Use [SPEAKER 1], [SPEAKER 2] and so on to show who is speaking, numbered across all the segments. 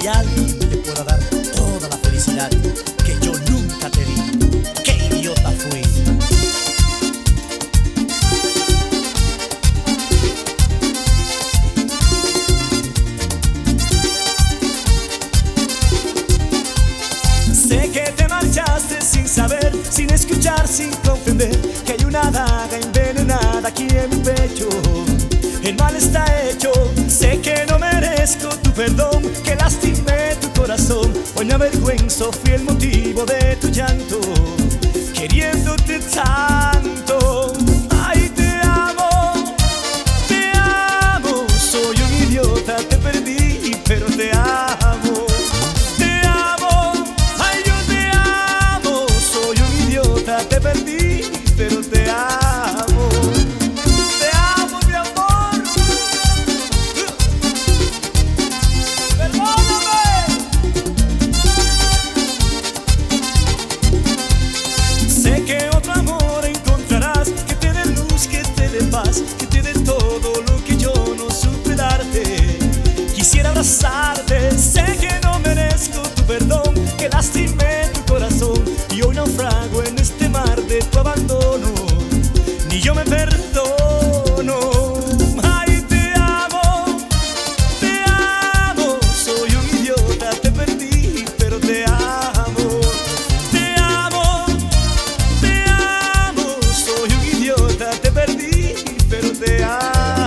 [SPEAKER 1] hay alguien que pueda dar toda la felicidad que yo nunca te di. ¡Qué idiota fui! Sé que te marchaste sin saber, sin escuchar, sin comprender que hay una daga envenenada aquí en mi pecho. El mal está hecho, sé que no merezco tu perdón, que lastimé tu corazón. Hoy me avergüenzo, fui el motivo de tu llanto, queriéndote tanto. Ay, te amo, soy un idiota, te perdí, pero te amo. Te amo, ay, yo te amo, soy un idiota, te perdí, pero te amo. Que te dé todo lo que yo no supe darte. Quisiera abrazarte, sé que no merezco tu perdón, que lastimé tu corazón y hoy naufrago en este mar de tu abandono. Ni yo me perdono. Ay, te amo, soy un idiota, te perdí, pero te amo. Te amo, soy un idiota, te perdí, pero te amo.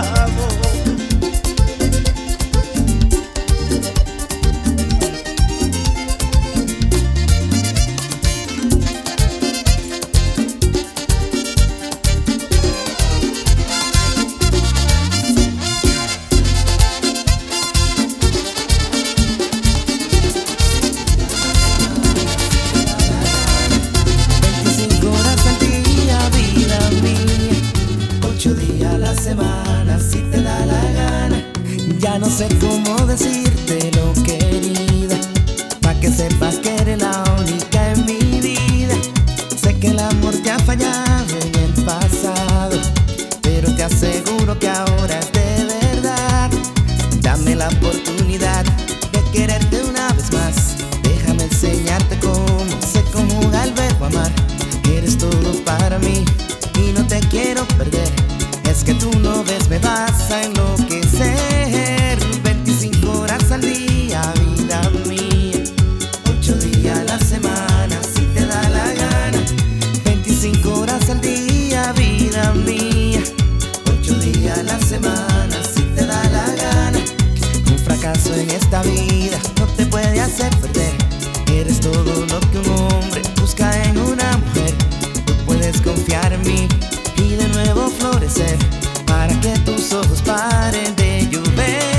[SPEAKER 2] Semana, si te da la gana. Ya no sé cómo decírtelo, querida, pa' que sepas que eres la única en mi vida. Sé que el amor te ha fallado en el pasado, pero te aseguro que ahora es de verdad. Dame la oportunidad de quererte una vez más. Déjame enseñarte cómo se conjuga el verbo amar. Eres todo para mí y no te quiero perder. Es que tú no ves, me vas a enloquecer. 25 horas al día, vida mía, 8 días a la semana, si te da la gana. 25 horas al día, vida mía, 8 días a la semana, si te da la gana. Un fracaso en esta vida no te puede hacer perder. Eres todo lo que un hombre busca en una mujer. Tú puedes confiar en mí y de nuevo florecer, para que tus ojos paren de llover.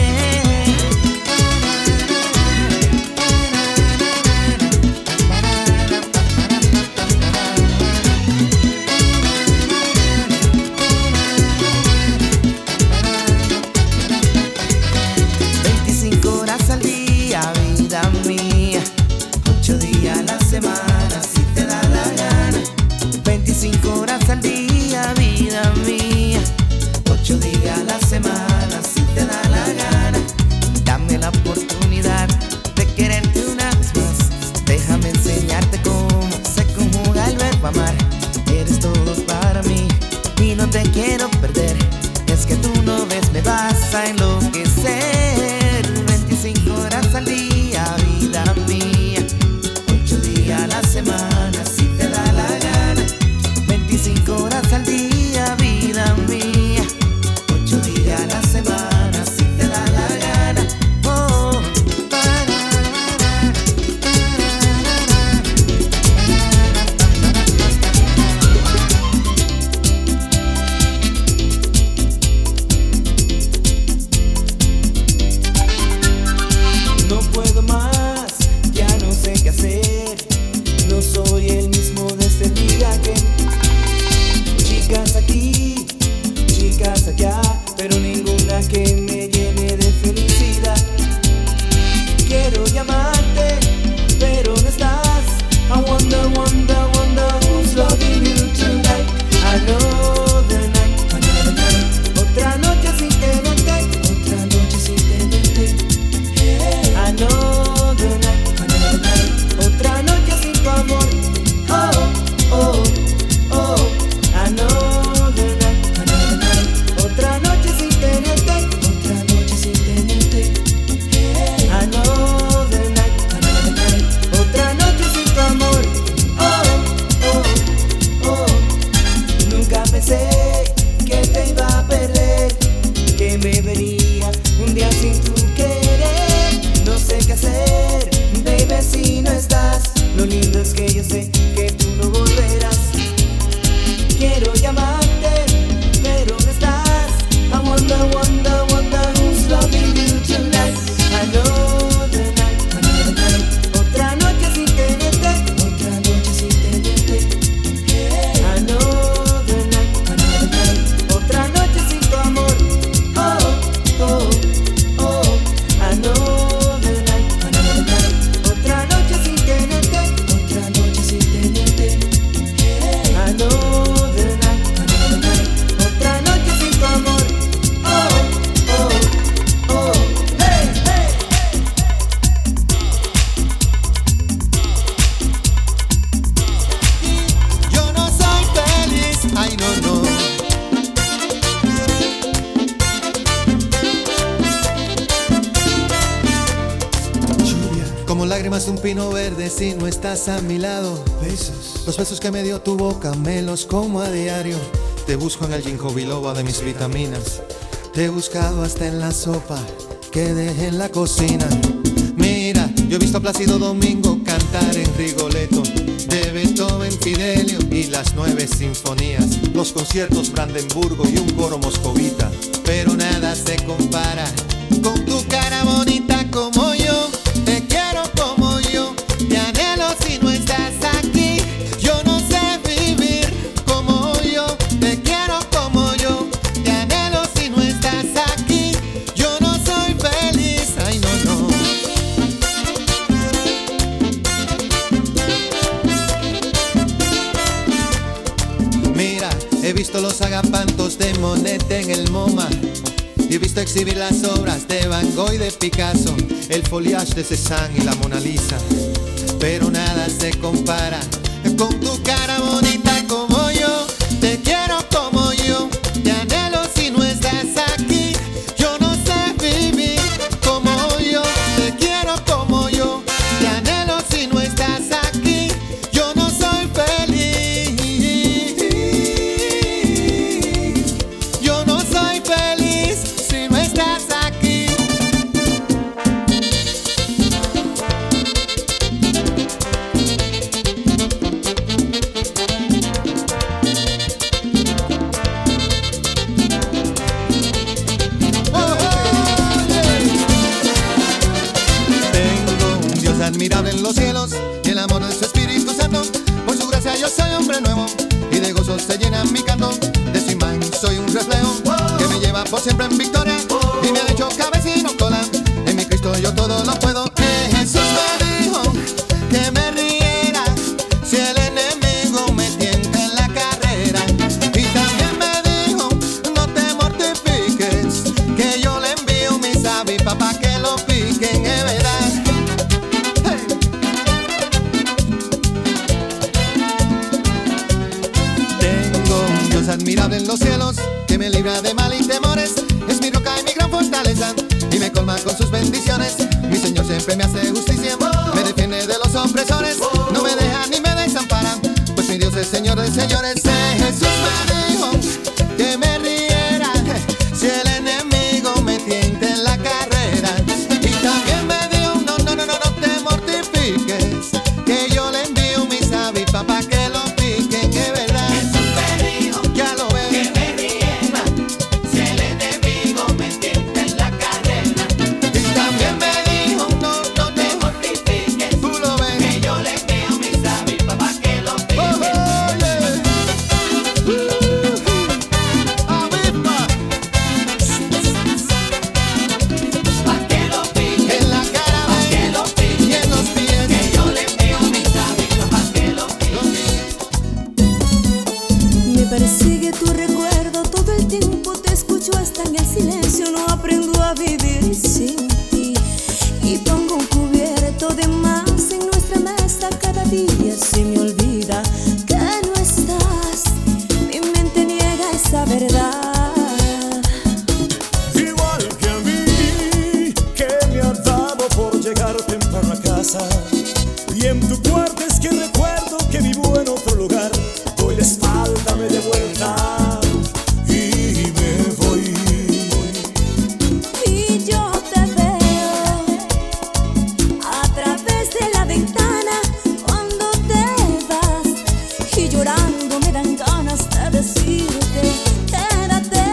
[SPEAKER 2] 25 horas al día, vida mía, 8 días a la semana, si te da la gana. 25 horas al día, vida mía, 8 días a la semana, si te da la gana. Dame la oportunidad de quererte una vez más. Déjame enseñarte cómo se conjuga el verbo amar. Eres todo para mí y no te quiero perder. Es que tú no ves, me vas a enloquecer. 25 horas al día, vida mía, 8 días a la semana, si te da la gana. 25 horas al día, vida mía, 8 días a la semana, si te da la gana. Oh,
[SPEAKER 3] lágrimas de un pino verde si no estás a mi lado. Los besos que me dio tu boca me los como a diario. Te busco en el ginkgo biloba de mis vitaminas. Te he buscado hasta en la sopa que dejé en la cocina. Mira, yo he visto a Plácido Domingo cantar en Rigoletto, de Beethoven, Fidelio y las 9 sinfonías, los conciertos Brandenburgo y un coro moscovita. Pero nada se compara con tu cara bonita como yo. Te quiero como yo, te anhelo si no estás aquí. Yo no sé vivir como yo. Te quiero como yo, te anhelo si no estás aquí. Yo no soy feliz, ay no, no. Mira, he visto los agapantos de Monet en el MoMA. Y he visto exhibir las obras de Van Gogh y de Picasso, el foliage de Cézanne y la Mona Lisa. Pero nada se compara con tu cara bonita como yo. Te quiero como yo, te anhelo si no estás aquí. Yo no sé vivir como yo. Te quiero como yo, te anhelo si no estás aquí. Yo no soy feliz. Yo no soy feliz si no estás aquí. Tengo un Dios admirable en los cielos y el amor de su Espíritu Santo. Por su gracia yo soy hombre nuevo y de gozo se llena mi canto. De su imán soy un reflejo que me lleva por siempre en victoria y me ha hecho cabeza y no cola. En mi Cristo yo todo lo puedo. Jesús me dijo que me riera si el enemigo me tienta en la carrera. Y también me dijo no te mortifiques, que yo le envío mis avispas pa' que lo piquen, es verdad. Hey. Tengo un Dios admirable en los cielos que me libra de mal y temores. Es mi roca y mi gran fortaleza y me colma con sus bendiciones. Mi Señor siempre me hace justicia, me defiende de los opresores. No me deja ni me desampara, pues mi Dios es Señor de señores. Jesús me dijo que me riera si el enemigo me tienta en la carrera. Y también me dijo no te mortifiques, que yo le envío mis avispas pa' que lo piquen, es verdad.
[SPEAKER 2] Jesús me dijo
[SPEAKER 3] Ya lo ves.
[SPEAKER 2] que me riera si el enemigo me tienta en la carrera.
[SPEAKER 3] Y también me dijo
[SPEAKER 2] No te mortifiques,
[SPEAKER 3] tú lo ves.
[SPEAKER 2] que yo le envío mis avispas pa' que lo piquen.
[SPEAKER 3] Oh, yeah. Avispa
[SPEAKER 2] Pa' que lo piquen,
[SPEAKER 3] en la cara
[SPEAKER 2] pa' que lo piquen,
[SPEAKER 3] y en los pies.
[SPEAKER 2] que yo le envío mis avispas pa' que lo piquen.
[SPEAKER 4] Me persigue tu recuerdo todo el tiempo, te escucho hasta en el silencio, no aprendo a vivir sin ti. Y pongo un cubierto de más en nuestra mesa cada día, se me olvida que no estás, mi mente niega esa verdad.
[SPEAKER 1] Igual que a mí, que me ha dado por llegar temprano a casa. Y en tu cuarto es que recuerdo que vivo en otro lugar. Doy la espalda, me de vuelta y me voy.
[SPEAKER 4] Y yo te veo a través de la ventana cuando te vas, y llorando me dan ganas de decirte quédate,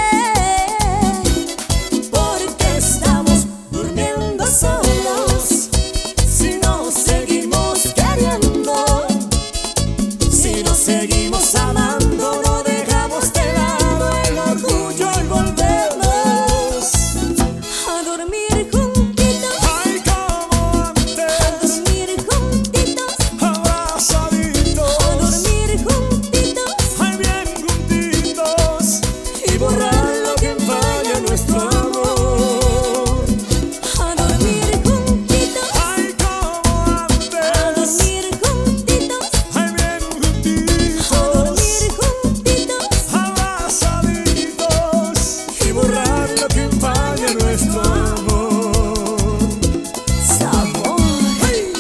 [SPEAKER 4] porque estamos durmiendo solos si nos seguimos queriendo, si nos seguimos amando, no dejamos de lado el orgullo y volvemos a dormir juntitos,
[SPEAKER 1] Ay, como
[SPEAKER 4] a
[SPEAKER 1] antes,
[SPEAKER 4] dormir juntitos,
[SPEAKER 1] abrazaditos,
[SPEAKER 4] a dormir juntitos,
[SPEAKER 1] ay, bien juntitos, y borrar lo que empaña nuestro amor.
[SPEAKER 4] a dormir juntitos,
[SPEAKER 1] Ay, como
[SPEAKER 4] a
[SPEAKER 1] antes,
[SPEAKER 4] dormir juntitos,
[SPEAKER 1] ay, bien
[SPEAKER 4] a
[SPEAKER 1] juntitos,
[SPEAKER 4] dormir juntitos,
[SPEAKER 1] abrazaditos, y borrar lo que empaña nuestro amor.
[SPEAKER 4] sabor.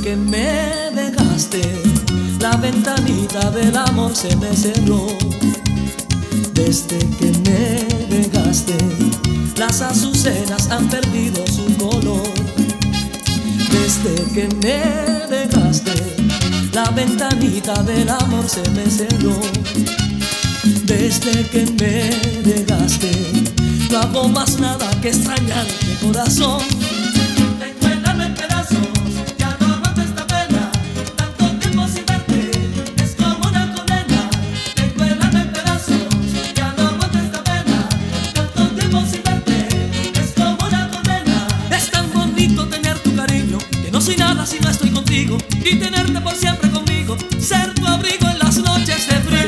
[SPEAKER 5] que me dejaste, la ventanita del amor se me cerró. Desde que me dejaste, las azucenas han perdido su color. Desde que me dejaste, la ventanita del amor se me cerró. Desde que me dejaste, no hago más nada que extrañarte, corazón.
[SPEAKER 1] Recuérdame en pedazos, ya no aguanto esta pena. Tanto tiempo sin verte, es como una condena. Recuérdame en pedazos, ya no aguanto esta pena. Tanto tiempo sin verte, es como una condena.
[SPEAKER 5] Es tan bonito tener tu cariño, que no soy nada si no estoy contigo, y tenerte por siempre conmigo, ser tu abrigo en las noches de frío.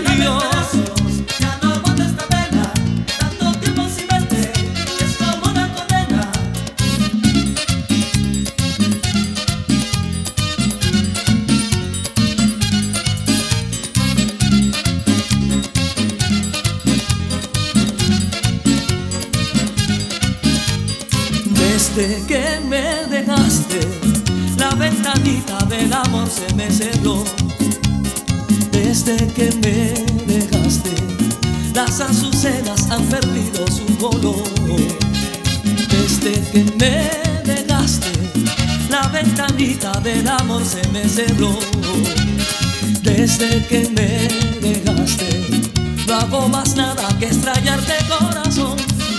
[SPEAKER 5] Desde que me dejaste, la ventanita del amor se me cerró. Desde que me dejaste, las azucenas han perdido su color. Desde que me dejaste, la ventanita del amor se me cerró. Desde que me dejaste, no hago más nada que extrañarte, corazón.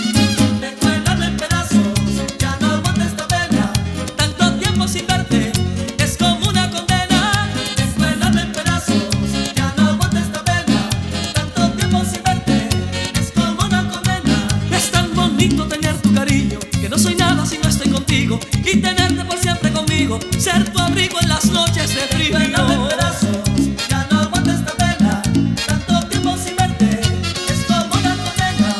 [SPEAKER 1] Sin verte, es como una condena. Recuérdame en pedazos, ya no aguanto esta pena. Tanto tiempo sin verte, es como una condena.
[SPEAKER 5] Es tan bonito tener tu cariño, que no soy nada si no estoy contigo, y tenerte por siempre conmigo, ser tu abrigo en las noches de frío.
[SPEAKER 1] Recuérdame en pedazos, ya no aguanto esta pena. Tanto tiempo sin verte, es como una condena.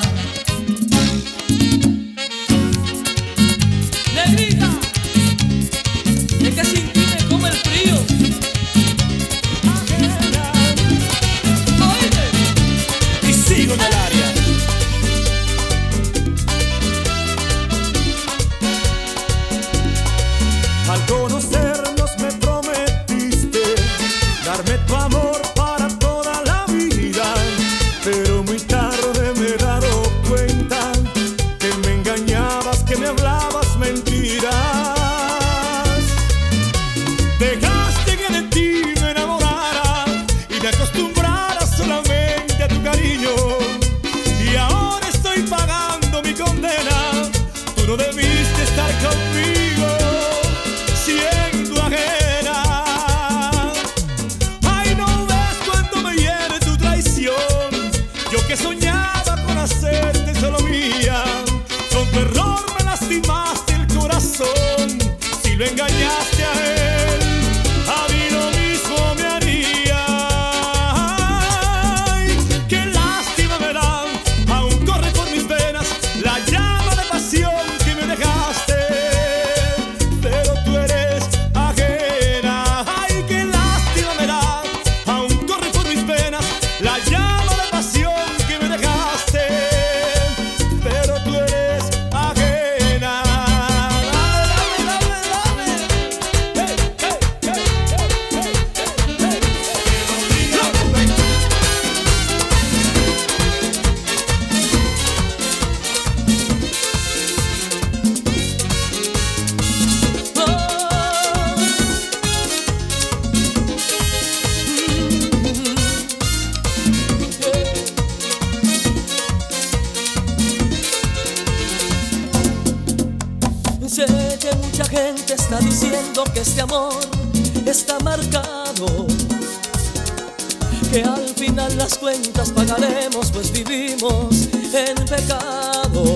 [SPEAKER 5] Negrita, es que sin ti me come el frío.
[SPEAKER 1] Y sigo en el área. Al conocernos me prometiste darme tu amor para toda la vida, pero muy tarde me he dado cuenta que me engañabas, que me hablabas mentiras. Dejaste que de ti me enamorara y me acostumbrara solamente a tu cariño, y ahora estoy pagando mi condena. Tú no debiste estar conmigo siendo ajena. Ay, no ves cuánto me hiere tu traición. Yo que soñaba con hacerte solo mía, con tu error me lastimaste el corazón. Si lo engañaste a él, a mí lo mismo me haría. Ay, qué lástima me da, aún corre por mis venas la llama de pasión que me dejaste, pero tú eres ajena. Ay, qué lástima me da, aún corre por mis venas la llama de pasión que me dejaste, pero tú eres ajena. Dame, dame, dame, dame. Hey, hey, hey, hey, hey, hey,
[SPEAKER 5] Sé que mucha gente está diciendo que este amor está marcado, que al final las cuentas pagaremos, pues vivimos en pecado.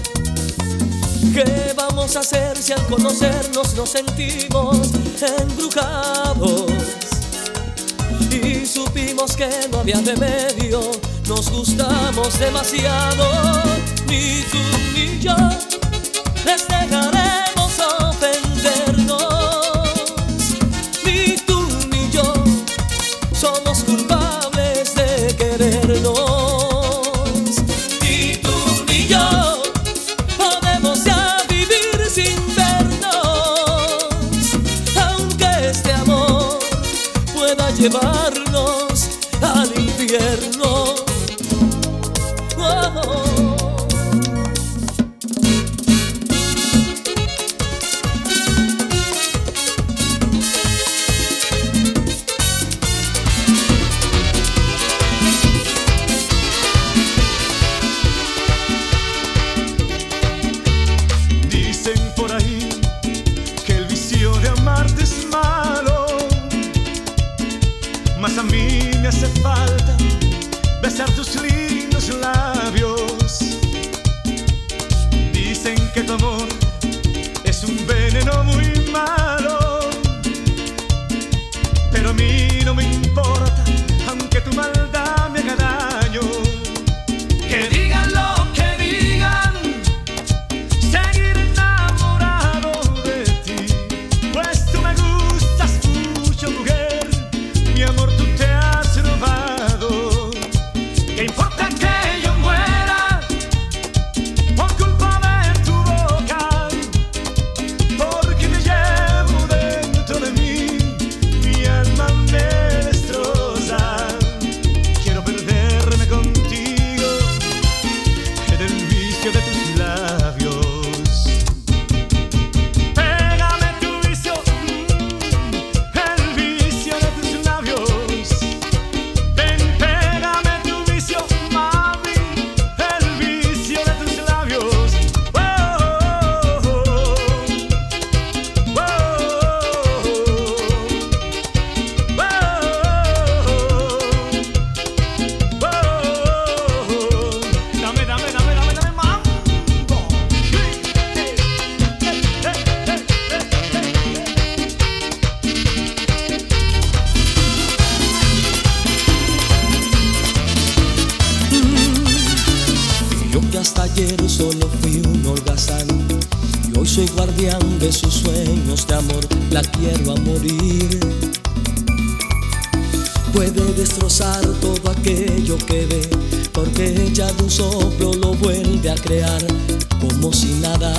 [SPEAKER 5] ¿Qué vamos a hacer si al conocernos nos sentimos embrujados? Y supimos que no había remedio, nos gustamos demasiado. Ni tú ni yo les dejaremos ofendernos, ni tú ni yo somos culpables de querernos. Ni tú ni yo podemos ya vivir sin vernos, aunque este amor
[SPEAKER 1] no me importa, aunque tu maldad me haga daño. Que digan lo que digan, seguiré enamorado de ti, pues tú me gustas mucho, mujer. Mi amor, tú te has robado. ¿Qué importa que yo muera por culpa de tu boca? Porque te llevo dentro de mí, mi alma me destroza. Quiero perderme contigo en el vicio de tus labios. Pégame tu vicio, el vicio de tus labios. Ven, pégame tu vicio, mami, el vicio de tus labios. Oh, oh, oh, oh, oh, dame, dame, dame, dame, dame mambo.
[SPEAKER 5] Yo que hasta ayer solo fui un holgazán y hoy soy guardián de sus sueños de amor, la quiero a morir. Puede destrozar todo aquello que ve, porque ella de un soplo lo vuelve a crear. Como si nada,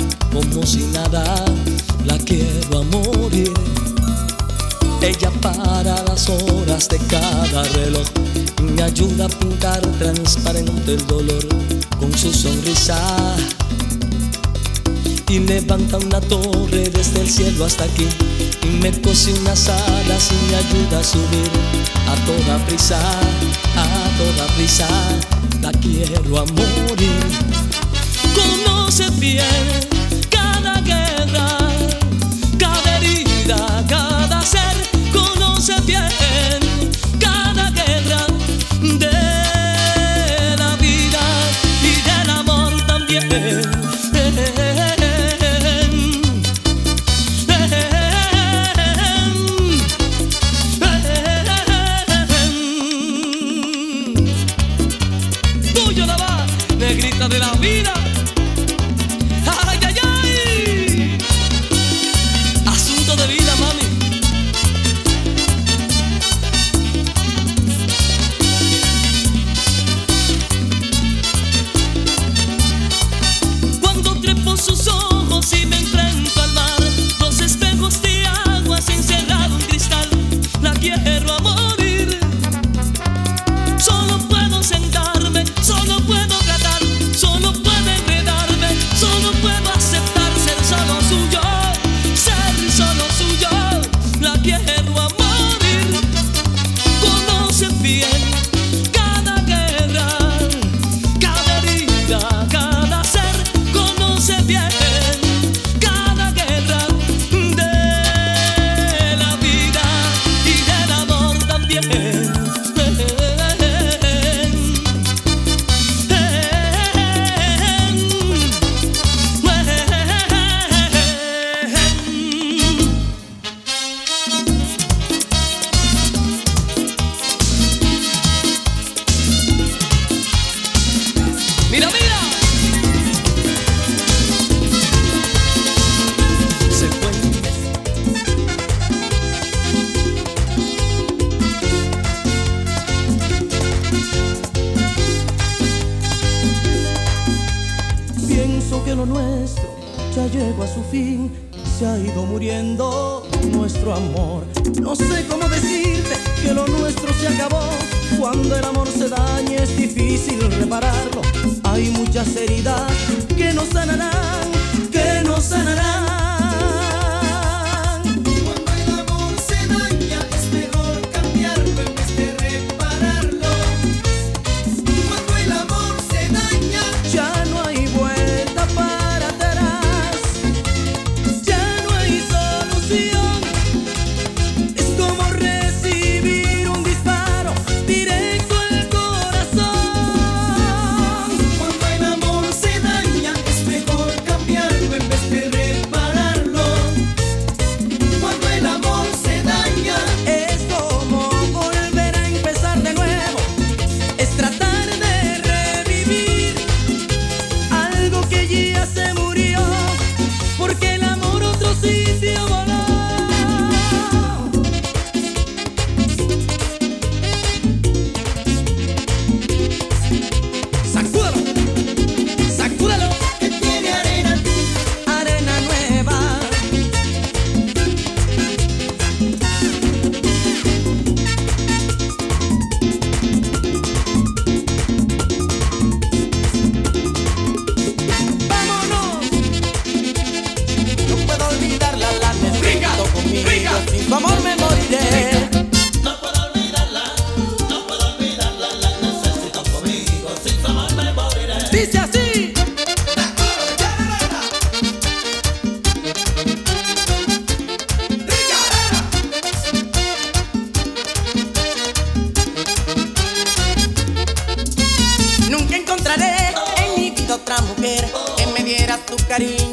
[SPEAKER 5] la quiero a morir. Ella para las horas de cada reloj y me ayuda a pintar transparente el dolor con su sonrisa. Y levanta una torre desde el cielo hasta aquí y me cose unas alas y me ayuda a subir a toda prisa, la quiero a morir. Conoce bien cada guerra, cada herida, cada ser. Conoce bien cada guerra de la vida y del amor también. Tuyo la va, negrita de la vida. Ay, ay, ay. Asunto de vida, mami. Cuando trepo sus ojos y me enfrento al mar, dos espejos de agua encerrado en cristal, la quiero a morir. Solo puedo sentarme, solo puedo tratar, solo puedo enredarme, solo puedo aceptar ser solo suyo, la quiero a morir. Conoce bien cada guerra, cada herida, cada ser. Conoce bien cada guerra de la vida y del amor también. Mira, mira. Se fue.
[SPEAKER 6] Pienso que lo nuestro ya llegó a su fin, se ha ido muriendo nuestro amor. No sé cómo decirte que lo nuestro se acabó. Cuando el amor se daña es difícil repararlo. Hay muchas heridas que no sanarán, que no sanarán.
[SPEAKER 2] Cuando el amor se daña es mejor cambiarlo en vez de repararlo. Cuando el amor se daña
[SPEAKER 6] Ya no hay vuelta para atrás, ya no hay solución. Es como recibir un disparo directo al corazón.
[SPEAKER 2] Cuando el amor se daña es mejor cambiarlo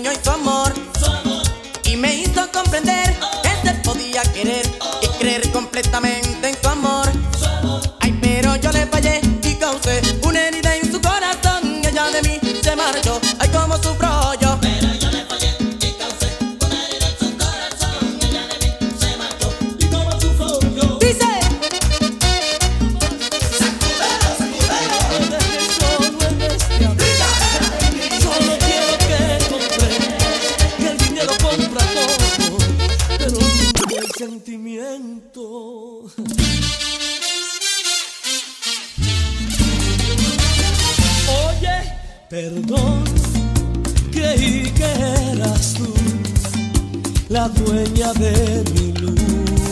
[SPEAKER 2] cariño y su amor, y me hizo comprender que se podía querer y creer completamente en su amor. Ay, pero yo le fallé y causé una herida en su corazón. Ella de mí se marchó, ay, cómo sufro yo.
[SPEAKER 5] Pero yo le fallé y causé una herida en su corazón. Ella de mí se marchó y cómo sufro yo.
[SPEAKER 2] Dice:
[SPEAKER 5] Solo quiero que comprendas que el dinero compra todo, pero nunca el sentimiento. Oye, perdón, creí que eras tú la dueña de mi luz,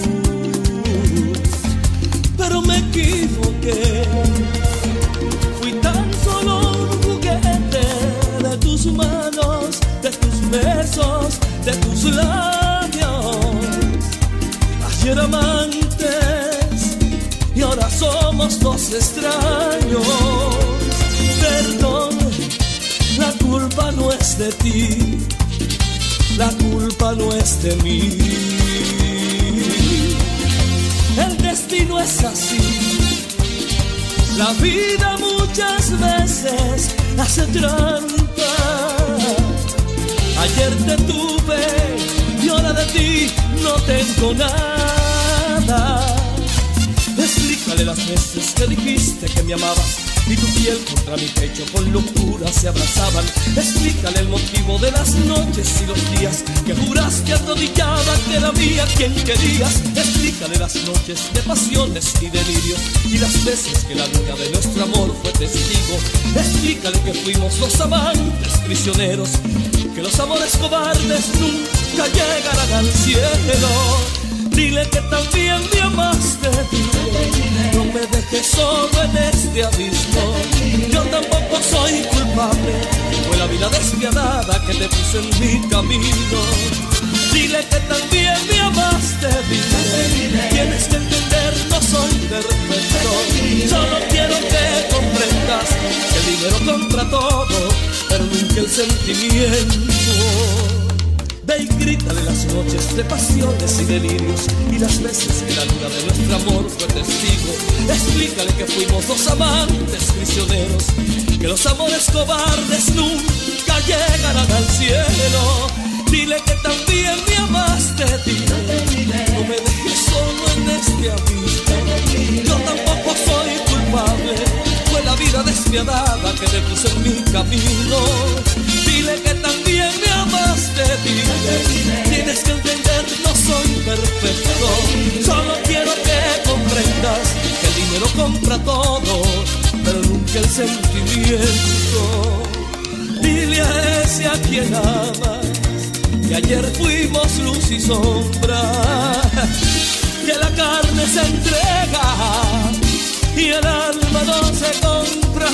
[SPEAKER 5] pero me equivoqué. Fui tan solo un juguete de tus manos, de tus besos, de tus labios. Ayer amantes y ahora somos dos extraños. Perdón, la culpa no es de ti, la culpa no es de mí. El destino es así. La vida muchas veces hace trampa. Ayer te tuve y ahora de ti no tengo nada. Explícale las veces que dijiste que me amabas y tu piel contra mi pecho con locura se abrazaban. Explícale el motivo de las noches y los días que juraste arrodillada que era mía quien querías. Explícale las noches de pasiones y delirios y las veces que la luna de nuestro amor fue testigo. Explícale que fuimos los amantes prisioneros, que los amores cobardes nunca llegarán al cielo. Dile que también me amaste, dile, no me dejes solo en este abismo. Yo tampoco soy culpable, fue la vida despiadada que te puso en mi camino. Dile que también me amaste, dile, tienes que entender, no soy perfecto. Solo quiero que comprendas que el dinero compra todo, pero nunca el sentimiento. Ve y grítale las noches de pasiones y delirios y las veces que la luna de nuestro amor fue testigo. Explícale que fuimos dos amantes prisioneros, que los amores cobardes nunca llegarán al cielo. Dile que también me amaste, dile, no me dejes solo en este abismo. Yo tampoco soy culpable, fue la vida despiadada que te puso en mi camino. Dile que también me amaste, dile, tienes que entender, no soy perfecto. Solo quiero que comprendas que el dinero compra todo, pero nunca el sentimiento. Dile a ese a quien amas que ayer fuimos luz y sombra, que la carne se entrega y el alma no se compra.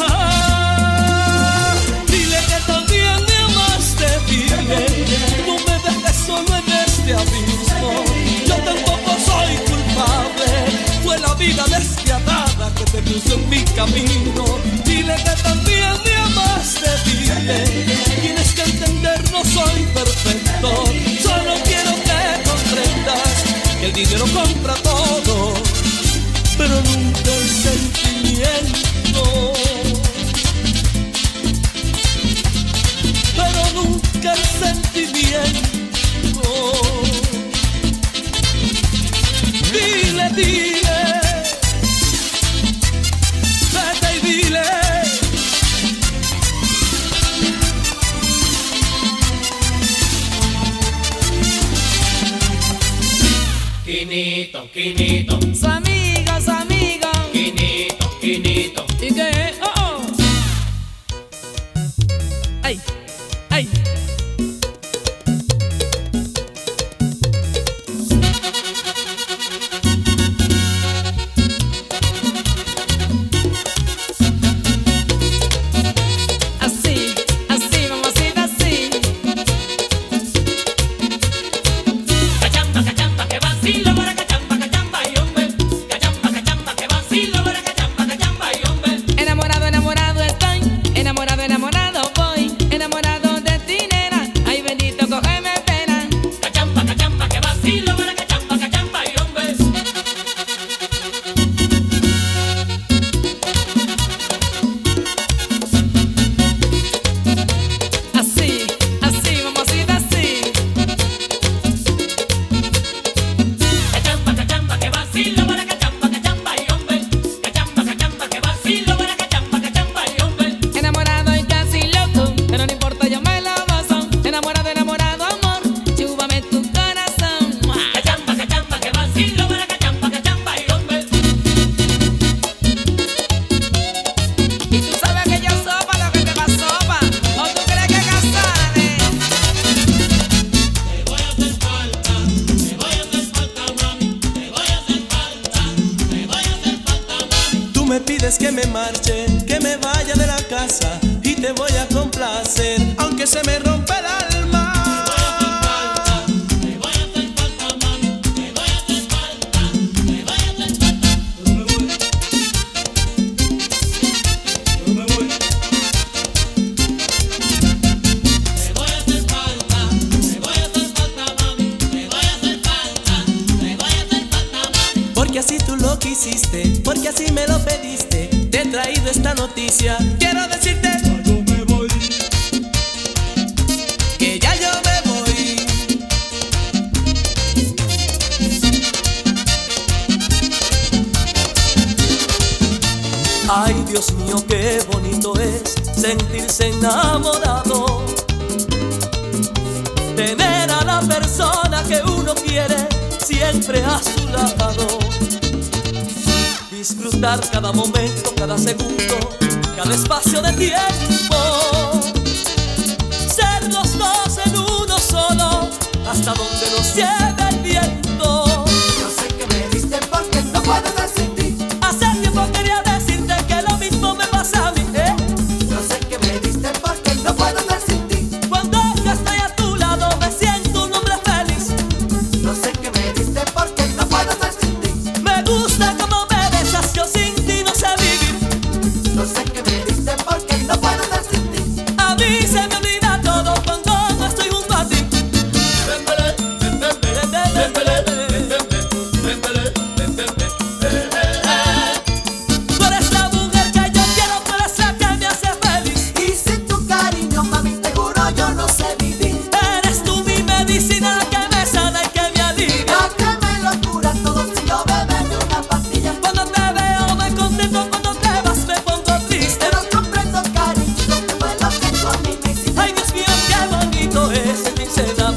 [SPEAKER 5] Dile que también me amaste, dile, no me dejes solo en este abismo. Yo tampoco soy culpable, fue la vida despiadada que te puso en mi camino. Dile que también me amaste, dile, tienes que entender, no soy perfecto. Solo quiero que comprendas que el dinero compra todo, pero nunca el sentimiento. Pero nunca el sentimiento. Dile, dile, vete y dile. Quinito, Quinito,
[SPEAKER 2] su amigo, su amigo.
[SPEAKER 5] Quinito, Quinito.
[SPEAKER 2] ¿Y qué? Oh, oh. Ay, ay. Así, así, mamacita, así.
[SPEAKER 5] Cachamba, cachamba, que vacilo para cachamba, cachamba y hombre. Cachamba, cachamba, que vacilo para cachamba, cachamba y hombre.
[SPEAKER 2] Enamorado, enamorado estoy, enamorado, enamorado voy, enamorado.
[SPEAKER 7] pides que me marche, que me vaya de la casa, y te voy a complacer, aunque se me rompe el alma.
[SPEAKER 5] Me voy a hacer falta, mami, me voy a hacer falta, me voy a hacer falta. Me voy a hacer falta, me voy a hacer falta, mami, me voy a hacer falta, me voy a hacer falta, mami.
[SPEAKER 7] Porque así tú lo quisiste, porque así me lo pediste, te he traído esta noticia. Quiero decirte que ya yo me voy.
[SPEAKER 5] Ay, Dios mío, qué bonito es sentirse enamorado, tener a la persona que uno quiere siempre a su lado, disfrutar cada momento, cada segundo, cada espacio de tiempo, ser los dos en uno solo, hasta donde nos lleve el viento.
[SPEAKER 2] Yo sé que me diste porque no puedo estar sin ti.
[SPEAKER 5] Hace tiempo quería decirte que lo mismo me pasa a mí, ¿eh?
[SPEAKER 2] Yo sé que me diste porque no puedo estar sin ti.
[SPEAKER 5] Cuando yo estoy a tu lado me siento un hombre feliz.
[SPEAKER 2] Yo sé que me diste porque no puedo estar sin ti.
[SPEAKER 5] Me gusta como me besas, yo sin ti no sé vivir.
[SPEAKER 2] Yo sé que me diste porque no puedo estar sin ti.
[SPEAKER 5] A mí se me olvida todo cuando no estoy junto a ti. Tú eres la mujer que yo quiero, tú eres la que me hace feliz.
[SPEAKER 2] Y sin tu cariño, mami, te juro yo no sé vivir.
[SPEAKER 5] Eres tú mi medicina, la que me sana y que me alivia.
[SPEAKER 2] La que me lo cura todo si yo beberme una pastilla.
[SPEAKER 5] Cuando te veo me contento, cuando te vas me pongo triste.
[SPEAKER 2] Pero comprendo, cariño, que fue lo que tú a mí me hiciste.
[SPEAKER 5] Ay, Dios mío, qué bonito es sentirse enamorado.